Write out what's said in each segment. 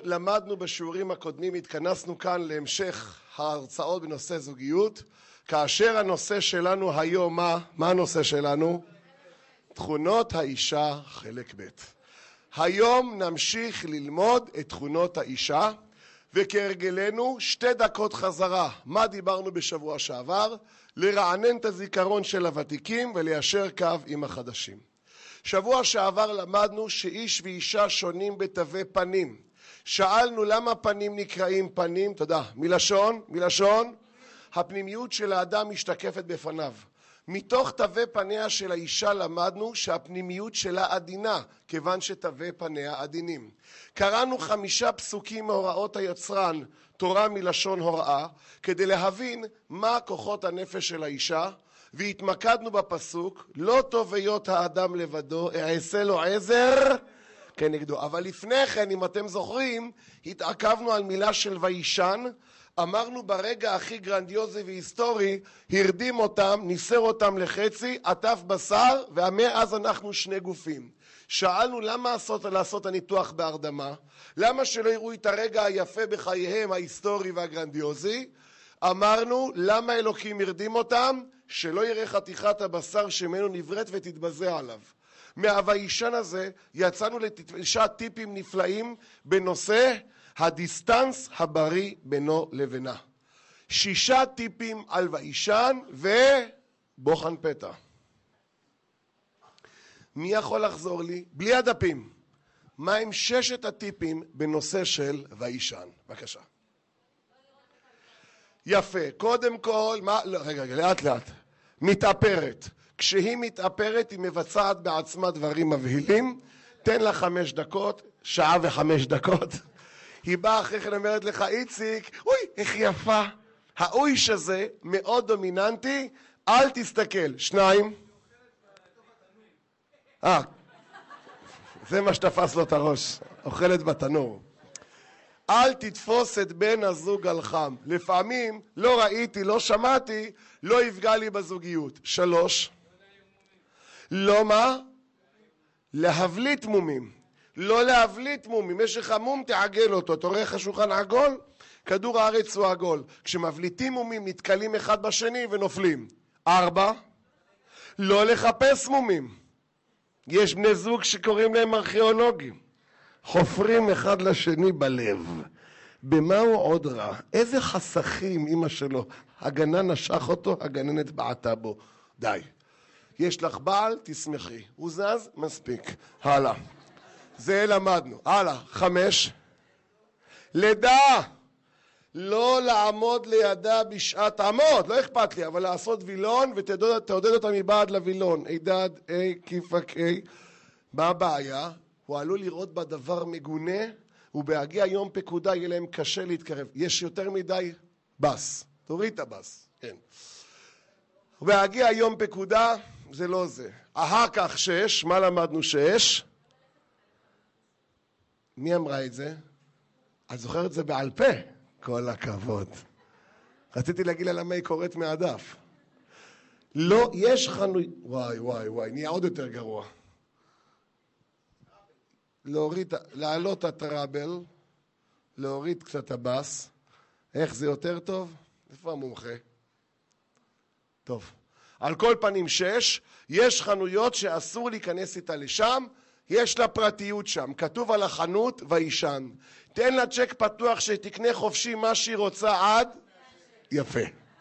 למדנו בשיעורים הקודמים, התכנסנו כאן להמשך ההרצאות בנושא זוגיות, כאשר הנושא שלנו היום, מה הנושא שלנו? תכונות האישה חלק ב'. היום נמשיך ללמוד את תכונות האישה, וכהרגלנו 2 דקות חזרה. מה דיברנו בשבוע שעבר? לרענן את הזיכרון של הוותיקים וליישר קו עם החדשים. שבוע שעבר למדנו שאיש ואישה שונים בתווי פנים. שאלנו למה פנים נקראים פנים, תודה, מלשון, הפנימיות של האדם משתקפת בפניו. מתוך תווי פניה של האישה למדנו שהפנימיות שלה עדינה, כיוון שתווי פניה עדינים. קראנו 5 פסוקים מהוראות היצרן, תורה מלשון הוראה, כדי להבין מה כוחות הנפש של האישה, והתמקדנו בפסוק, לא טוב היות האדם לבדו, אעשה לו עזר כנגדו. אבל לפני כן, אם אתם זוכרים, התעכבנו על מילה של וישן, אמרנו ברגע הכי גרנדיוזי והיסטורי, הרדים אותם, ניסר אותם לחצי, עטף בשר, ומאז אנחנו 2 גופים. שאלנו למה לעשות הניתוח בהרדמה, למה שלא יראו את הרגע היפה בחייהם ההיסטורי והגרנדיוזי, אמרנו למה אלוקים הרדים אותם, שלא יראה חתיכת הבשר שמנו נבראת ותתבזע עליו. מהווישן הזה יצאנו ל9 טיפים נפלאים בנושא הדיסטנס הבריא בינו לבינה. 6 טיפים על וישן ובוחן פתע. מי יכול לחזור לי? בלי הדפים. מה הם 6 הטיפים בנושא של וישן? בבקשה. יפה. קודם כל, רגע, לאט. מתאפרת. כשהיא מתאפרת, היא מבצעת בעצמה דברים מבהילים. תן לה 5 דקות, 1 שעה ו5 דקות. היא באה אחרי כן אומרת לך, איציק, אוי, איך יפה. האויש הזה מאוד דומיננטי, אל תסתכל. 2. זה מה שתפס לו את הראש, אוכלת בתנור. אל תתפוס את בן הזוג על חם. לפעמים לא ראיתי, לא שמעתי, לא יפגע לי בזוגיות. 3. לא מה? להבליט מומים. לא להבליט מומים. יש לך מום, תעגל אותו. אתה רואה איך השולחן עגול? כדור הארץ הוא עגול. כשמבליטים מומים, נתקלים אחד בשני ונופלים. 4. לא לחפש מומים. יש בני זוג שקוראים להם ארכיאולוגים. חופרים אחד לשני בלב. במה הוא עוד רע? איזה חסכים אמא שלו. הגנן נשך אותו, הגננת בעטה בו. די. יש לך בעל, תשמחי. הוא זז, מספיק. הלאה. זה למדנו. הלאה. 5. לידה. לא לעמוד לידה בשעת עמוד. לא אכפת לי, אבל לעשות וילון ותעודד אותה מבעד לוילון. הידד, כיפק, מה הבעיה? הוא עלול לראות בדבר מגונה, ובהגיע יום פקודה יהיה להם קשה להתקרב. יש יותר מדי בס. תוריד את הבס. כן. ובהגיע יום פקודה, זה לא זה. אחר כך 6. מה למדנו 6? מי אמרה את זה? את זוכרת את זה בעל פה? כל הכבוד. רציתי להגיד לה למה היא קוראת מהדף. לא, יש חנוי... וואי, נהיה עוד יותר גרוע. להעלות את הטראבל, להוריד קצת הבאס. איך זה יותר טוב? איפה המומחה? טוב. על כל פנים 6, יש חנויות שאסור להיכנס איתה לשם, יש לה פרטיות שם. כתוב על החנות וישן. תן לה צ'ק פתוח שתקנה חופשי מה שהיא רוצה עד... יפה.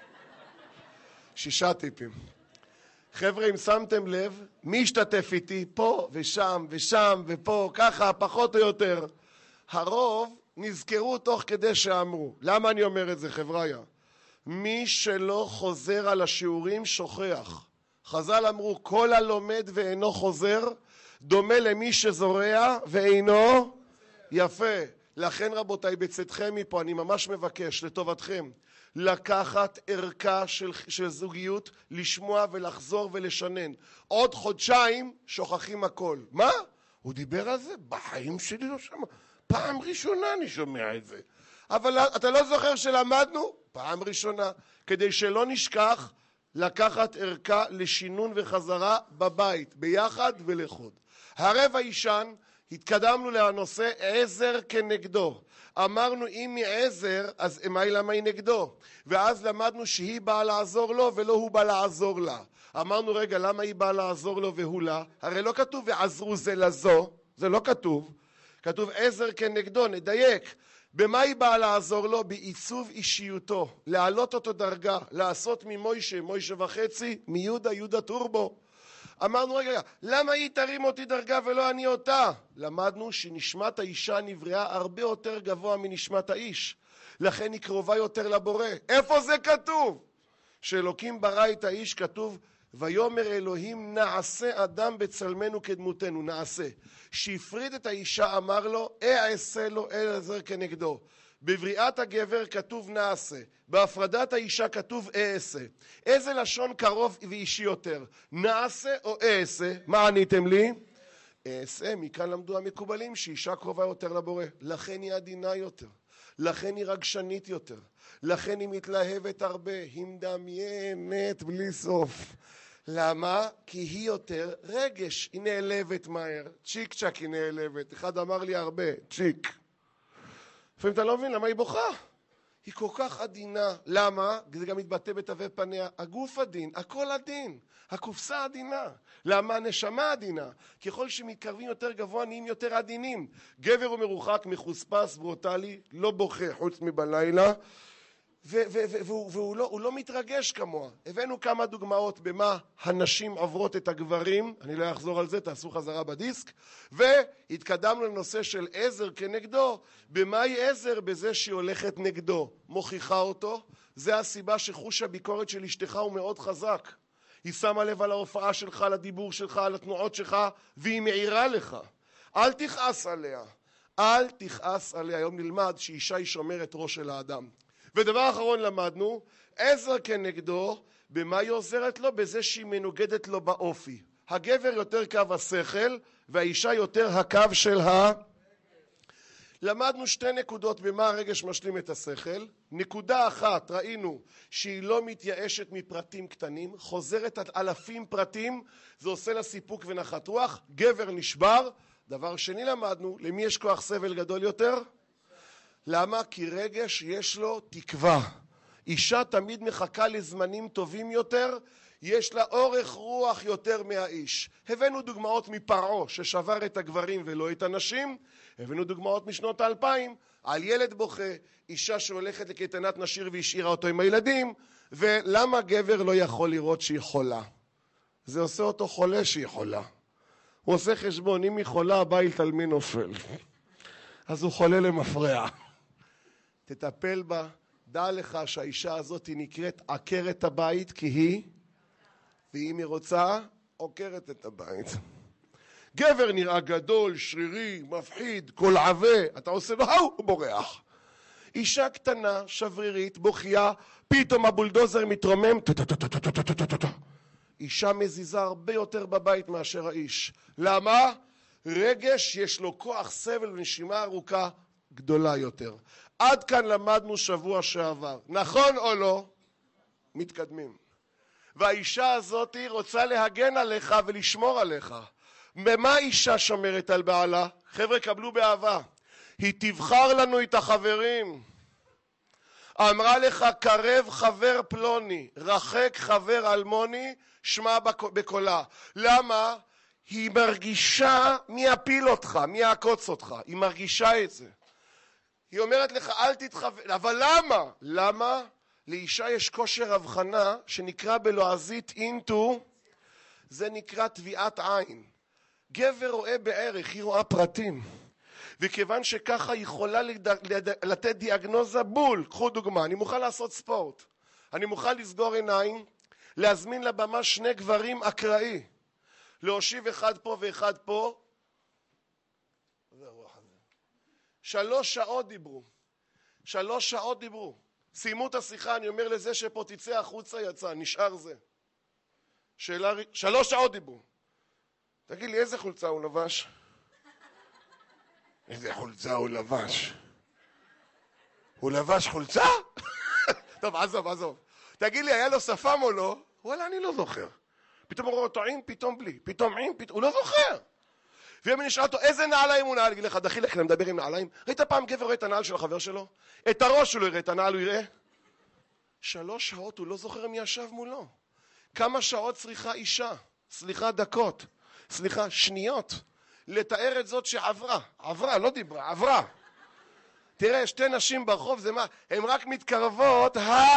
6 טיפים. חבר'ה, אם שמתם לב, מי השתתף איתי? פה ושם ושם ופה, ככה, פחות או יותר. הרוב נזכרו תוך כדי שאמרו. למה אני אומר את זה, חבריה? מי שלא חוזר על השיעורים שוכח. חז"ל אמרו, כל הלומד ואינו חוזר, דומה למי שזורע ואינו יפה. לכן רבותיי, בצאתכם מפה, אני ממש מבקש לטובתכם, לקחת ערכה של זוגיות, לשמוע ולחזור ולשנן. עוד חודשיים שוכחים הכל. מה? הוא דיבר על זה? בחיים שלי לא שמע. פעם ראשונה אני שומע את זה. אבל אתה לא זוכר שלמדנו? פעם ראשונה. כדי שלא נשכח לקחת ערכה לשינון וחזרה בבית, ביחד ולחוד. הרב הישן התקדמנו לנושא עזר כנגדו. אמרנו אם היא עזר, אז למה היא נגדו? ואז למדנו שהיא באה לעזור לו ולא הוא בא לעזור לה. אמרנו רגע, למה היא באה לעזור לו והוא לה? הרי לא כתוב ועזרו זה לזו, זה לא כתוב. כתוב עזר כנגדו, נדייק. במה היא באה לעזור לו? בעיצוב אישיותו, להעלות אותו דרגה, לעשות ממוישה, מוישה וחצי, מיהודה, יהודה טורבו. אמרנו רגע, למה היא תרים אותי דרגה ולא אני אותה? למדנו שנשמת האישה נבראה הרבה יותר גבוה מנשמת האיש, לכן היא קרובה יותר לבורא. איפה זה כתוב? שאלוקים ברא את האיש, כתוב ויאמר אלוהים נעשה אדם בצלמנו כדמותנו, נעשה. שהפריד את האישה אמר לו אעשה לו עזר כנגדו. בבריאת הגבר כתוב נעשה, בהפרדת האישה כתוב אעשה. איזה לשון קרוב ואישי יותר, נעשה או אעשה? מה עניתם לי? אעשה. מכאן למדו המקובלים שאישה קרובה יותר לבורא, לכן היא עדינה יותר, לכן היא רגשנית יותר, לכן היא מתלהבת הרבה, היא מדמיינת בלי סוף. למה? כי היא יותר רגש, היא נעלבת מהר, צ'יק צ'ק היא נעלבת. אחד אמר לי הרבה, צ'יק. לפעמים אתה לא מבין למה היא בוכה. היא כל כך עדינה. למה? זה גם מתבטא בתווי פניה. הגוף עדין, הכל עדין, הקופסה עדינה. למה? הנשמה עדינה. ככל שמתקרבים יותר גבוה נהיים יותר עדינים. גבר הוא מרוחק, מחוספס, ברוטלי, לא בוכה חוץ מבלילה, והוא לא מתרגש כמוה. הבאנו כמה דוגמאות במה הנשים עוברות את הגברים, אני לא אחזור על זה, תעשו חזרה בדיסק. והתקדמנו לנושא של עזר כנגדו. במה היא עזר? בזה שהיא הולכת נגדו, מוכיחה אותו. זה הסיבה שחוש הביקורת של אשתך הוא מאוד חזק. היא שמה לב על ההופעה שלך, על הדיבור שלך, על התנועות שלך, והיא מעירה לך. אל תכעס עליה, אל תכעס עליה. היום נלמד שאישה היא שומרת ראש של האדם. ודבר אחרון למדנו, עזר כנגדו, במה היא עוזרת לו? בזה שהיא מנוגדת לו באופי. הגבר יותר קו השכל, והאישה יותר הקו של למדנו שתי נקודות במה הרגש משלים את השכל. נקודה אחת, ראינו שהיא לא מתייאשת מפרטים קטנים, חוזרת על אלפים פרטים, זה עושה לה סיפוק ונחת רוח. גבר נשבר. דבר שני למדנו, למי יש כוח סבל גדול יותר? למה? כי רגש יש לו תקווה. אישה תמיד מחכה לזמנים טובים יותר, יש לה אורך רוח יותר מהאיש. הבאנו דוגמאות מפרעה ששבר את הגברים ולא את הנשים. הבאנו דוגמאות משנות 2000 על ילד בוכה, אישה שהולכת לקייטנת נשיר והשאירה אותו עם הילדים. ולמה גבר לא יכול לראות שהיא חולה? זה עושה אותו חולה שהיא חולה. הוא עושה חשבון, אם היא חולה הבית על מי נופל, אז הוא חולה למפרע. תטפל בה, דע לך שהאישה הזאת היא נקראת עקרת הבית, כי היא, ואם היא רוצה, עוקרת את הבית. גבר נראה גדול, שרירי, מפחיד, כל עווה, אתה עושה לו, הוא בורח. אישה קטנה, שברירית, בוכייה, פתאום הבולדוזר מתרומם, אישה מזיזה הרבה יותר בבית מאשר האיש. למה? רגש יש לו כוח סבל ונשימה ארוכה גדולה יותר. עד כאן למדנו שבוע שעבר. נכון או לא? מתקדמים. והאישה הזאת רוצה להגן עליך ולשמור עליך. במה אישה שומרת על בעלה? חבר'ה, קבלו באהבה. היא תבחר לנו את החברים. אמרה לך, קרב חבר פלוני, רחק חבר אלמוני, שמע בקולה. למה? היא מרגישה מי יפיל אותך, מי יעקוץ אותך. היא מרגישה את זה. היא אומרת לך, אל תתחבר. אבל למה? למה? לאישה יש כושר הבחנה שנקרא בלועזית אינטו, זה נקרא טביעת עין. גבר רואה בערך, היא רואה פרטים. וכיוון שככה היא יכולה לתת דיאגנוזה בול. קחו דוגמה, אני מוכן לעשות ספורט. אני מוכן לסגור עיניים, להזמין לבמה שני גברים אקראי. להושיב אחד פה ואחד פה. 3 שעות דיברו. 3 שעות דיברו. סיימו את השיחה, אני אומר לזה שפה תצא החוצה, יצא, נשאר זה. 3 שעות דיברו. תגיד לי, איזה חולצה הוא לבש? איזה חולצה הוא לבש? הוא לבש חולצה? טוב, עזוב. תגיד לי, היה לו שפם או לא? וואלה, אני לא זוכר. פתאום הוא רואה אותו עם, פתאום בלי. פתאום עם, הוא לא זוכר. ואם אני אשאל אותו איזה נעליים הוא נעל, יגיד לך דחילק, אני מדבר עם נעליים. ראית פעם גבר רואה את הנעל של החבר שלו? את הראש הוא לא יראה, את הנעל הוא יראה. 3 שעות הוא לא זוכר מי ישב מולו. כמה שעות צריכה אישה? סליחה דקות, סליחה שניות, לתאר את זאת שעברה, עברה, לא דיברה, עברה. תראה, 2 נשים ברחוב, זה מה? הן רק מתקרבות,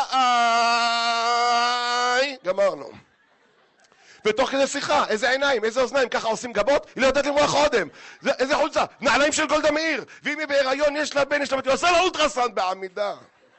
היי, גמרנו. ותוך כדי שיחה, איזה עיניים, איזה אוזניים, ככה עושים גבות, היא לא יודעת למרוח אודם. איזה חולצה, נעליים של גולדה מאיר. ואם היא בהיריון, יש לה בן, יש לה בת, היא עושה לה אולטרסאונד בעמידה.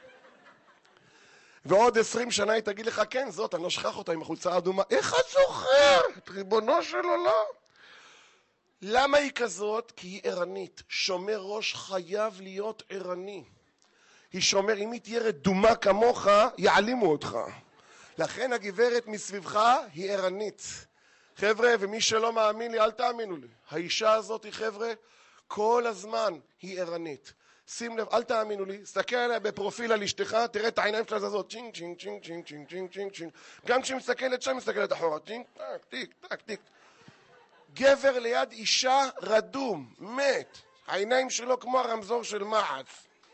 ועוד 20 שנה היא תגיד לך, כן, זאת, אני לא שכח אותה עם החולצה האדומה. איך את זוכרת? ריבונו של עולם. למה היא כזאת? כי היא ערנית. שומר ראש חייב להיות ערני. היא שומר, אם היא תהיה רדומה כמוך, יעלימו אותך. לכן הגברת מסביבך היא ערנית. חבר'ה, ומי שלא מאמין לי, אל תאמינו לי. האישה הזאת היא, חבר'ה, כל הזמן היא ערנית. שים לב, אל תאמינו לי, סתכל עליה בפרופיל על אשתך, תראה את העיניים שלה זזות, צ'ינג, צ'ינג, צ'ינג, צ'ינג, צ'ינג, צ'ינג, צ'ינג, צ'ינג. גם כשהיא מסתכלת שם, מסתכלת אחורה, צ'ינג, טק, טיק, טק, טיק. גבר ליד אישה רדום, מת. העיניים שלו כמו הרמזור של מעץ.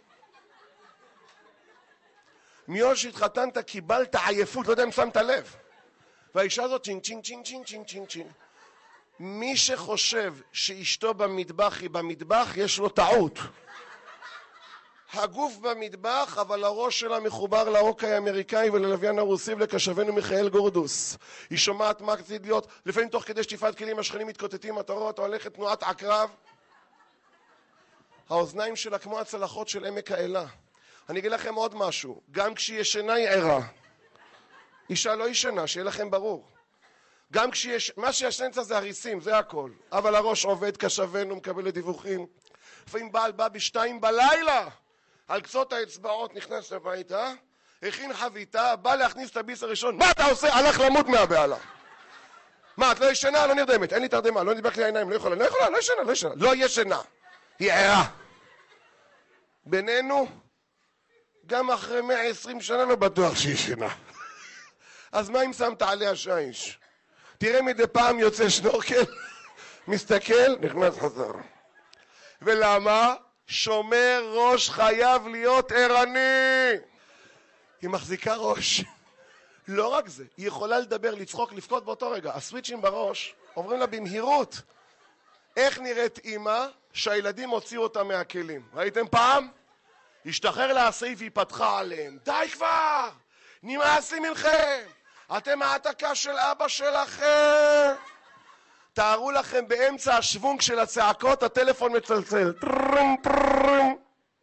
מיום שהתחתנת קיבלת עייפות, לא יודע אם שמת לב. והאישה הזאת צ'ינג, צ'ינג, צ'ינג, צ'ינג, צ'ינג, צ'ינג, צ'ינג. מי שחושב שאשתו במטבח היא במטבח, יש לו טעות. הגוף במטבח, אבל הראש שלה מחובר לאוקיי האמריקאי וללוויין הרוסי ולקשבנו מיכאל גורדוס. היא שומעת מה קצת להיות, לפעמים תוך כדי שטיפת כלים השכנים מתקוטטים, אתה רואה, אתה הולכת תנועת עקרב. האוזניים שלה כמו הצלחות של עמק האלה. אני אגיד לכם עוד משהו, גם כשהיא ישנה היא ערה. אישה לא ישנה, שיהיה לכם ברור. גם מה שישן זה הריסים, זה הכל. אבל הראש עובד כשבנו, מקבל דיווחים. לפעמים בעל בא ב2 בלילה. על קצות האצבעות נכנס הביתה, הכין חביתה, בא להכניס את הביס הראשון. מה אתה עושה? הלך למות מהבעלה. מה, את לא ישנה? לא נרדמת. אין לי תרדמה, לא נדבק לי העיניים, לא יכולה, לא ישנה. לא ישנה. היא ערה. בינינו, גם אחרי 120 שנה לא בטוח שהיא ישנה. אז מה אם שמת עליה שיש? תראה מדי פעם יוצא שנורקל, מסתכל, נכנס חזר. ולמה? שומר ראש חייב להיות ערני. היא מחזיקה ראש. לא רק זה, היא יכולה לדבר, לצחוק, לפקוד באותו רגע. הסוויצ'ים בראש עוברים לה במהירות. איך נראית אמא שהילדים הוציאו אותה מהכלים? ראיתם פעם? השתחרר לה הסעיף והיא פתחה עליהם. די כבר! נמאס לי מכם! אתם העתקה של אבא שלכם! תארו לכם באמצע השוונג של הצעקות, הטלפון מצלצל. טרם טרם.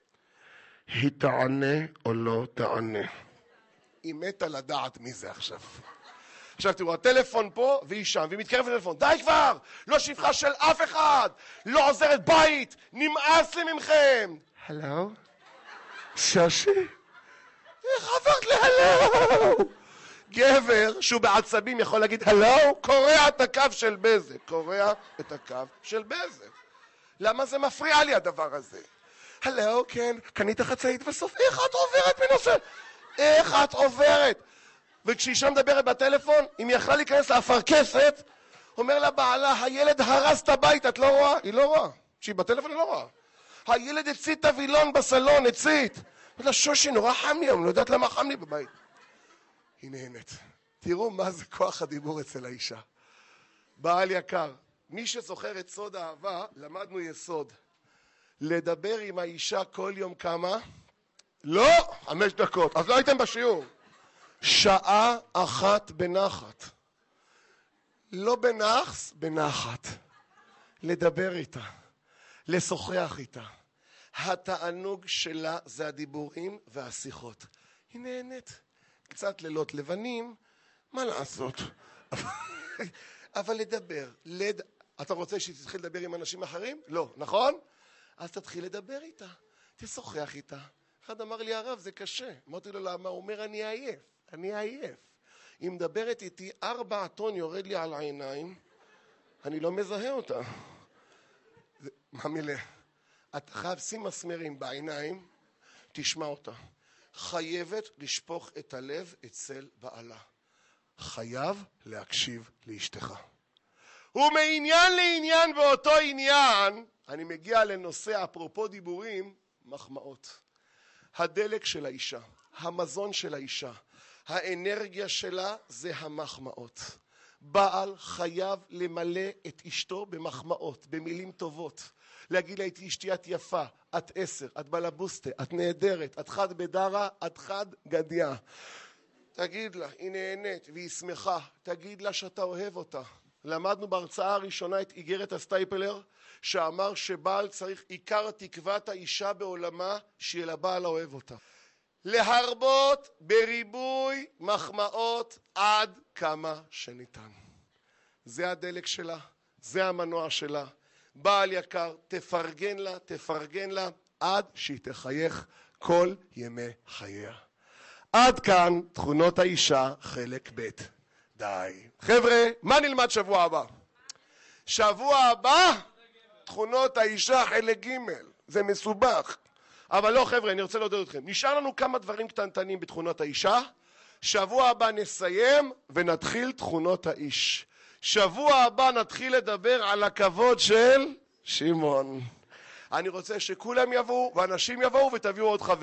היא תענה או לא תענה? היא מתה לדעת מי זה עכשיו. עכשיו תראו, הטלפון פה והיא שם, והיא מתקרבת לטלפון. די כבר! לא שפחה של אף אחד! לא עוזרת בית! נמאס לי ממכם! הלו? שושי? איך עברת להלו? גבר שהוא בעצבים יכול להגיד הלו, קורע את הקו של בזק. קורע את הקו של בזק. למה זה מפריע לי הדבר הזה? הלו, כן, קנית חצאית בסוף. איך את עוברת מנושא? איך את עוברת? וכשאישה מדברת בטלפון, אם היא יכלה להיכנס לאפרכסת, אומר לה בעלה, הילד הרס את הבית, את לא רואה? היא לא רואה. כשהיא בטלפון היא לא רואה. הילד הצית הווילון בסלון, הצית. אומרת לה, שושי, נורא חם לי, אני לא יודעת למה חם לי בבית. היא נהנית. תראו מה זה כוח הדיבור אצל האישה. בעל יקר, מי שזוכר את סוד האהבה, למדנו יסוד. לדבר עם האישה כל יום כמה? לא, 5 דקות. אז לא הייתם בשיעור. 1 שעה בנחת. לא בנחס, בנחת. לדבר איתה. לשוחח איתה. התענוג שלה זה הדיבורים והשיחות. היא נהנית. קצת לילות לבנים, מה לעשות? אבל לדבר. אתה רוצה שהיא תתחיל לדבר עם אנשים אחרים? לא, נכון? אז תתחיל לדבר איתה. תשוחח איתה. אחד אמר לי, הרב, זה קשה. אמרתי לו, למה? הוא אומר, אני עייף. היא מדברת איתי, 4 טון יורד לי על העיניים, אני לא מזהה אותה. מה מילה? אתה חייב שים מסמרים בעיניים, תשמע אותה. חייבת לשפוך את הלב אצל בעלה. חייב להקשיב לאשתך. ומעניין לעניין באותו עניין, אני מגיע לנושא אפרופו דיבורים, מחמאות. הדלק של האישה, המזון של האישה, האנרגיה שלה זה המחמאות. בעל חייב למלא את אשתו במחמאות, במילים טובות. להגיד לה, אשתי את יפה, את 10, את בלבוסטה, את נהדרת, את חד בדרה, את חד גדיה. תגיד לה, היא נהנית והיא שמחה, תגיד לה שאתה אוהב אותה. למדנו בהרצאה הראשונה את איגרת הסטייפלר, שאמר שבעל צריך עיקר תקוות האישה בעולמה, שיהיה לבעל האוהב אותה. להרבות בריבוי מחמאות עד כמה שניתן. זה הדלק שלה, זה המנוע שלה. בעל יקר, תפרגן לה עד שהיא תחייך כל ימי חייה. עד כאן תכונות האישה חלק ב'. די. חבר'ה, מה נלמד שבוע הבא? שבוע הבא, תכונות האישה חלק ג'. זה מסובך. אבל לא חבר'ה, אני רוצה להודות אתכם. נשאר לנו כמה דברים קטנטנים בתכונות האישה. שבוע הבא נסיים ונתחיל תכונות האיש. שבוע הבא נתחיל לדבר על הכבוד של שמעון. אני רוצה שכולם יבואו ואנשים יבואו ותביאו עוד חברים.